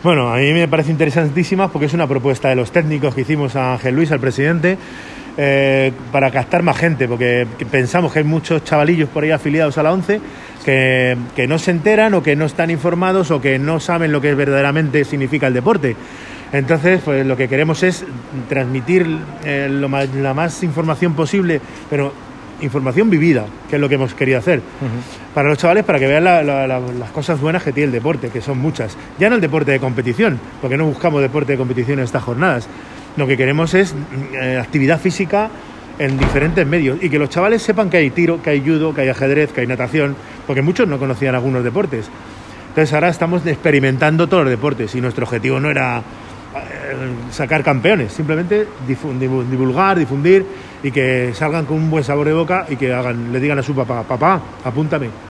Bueno, a mí me parece interesantísima porque es una propuesta de los técnicos que hicimos a Ángel Luis, al presidente, para captar más gente, porque pensamos que hay muchos chavalillos por ahí afiliados a la ONCE que no se enteran o que no están informados o que no saben lo que verdaderamente significa el deporte. Entonces, pues lo que queremos es transmitir la más información posible, pero información vivida, que es lo que hemos querido hacer, para los chavales, para que vean las cosas buenas que tiene el deporte, que son muchas. Ya no el deporte de competición, porque no buscamos deporte de competición en estas jornadas. Lo que queremos es actividad física en diferentes medios y que los chavales sepan que hay tiro, que hay judo, que hay ajedrez, que hay natación, porque muchos no conocían algunos deportes. Entonces ahora estamos experimentando todos los deportes y nuestro objetivo no era sacar campeones, simplemente divulgar, difundir y que salgan con un buen sabor de boca y que le digan a su papá, apúntame.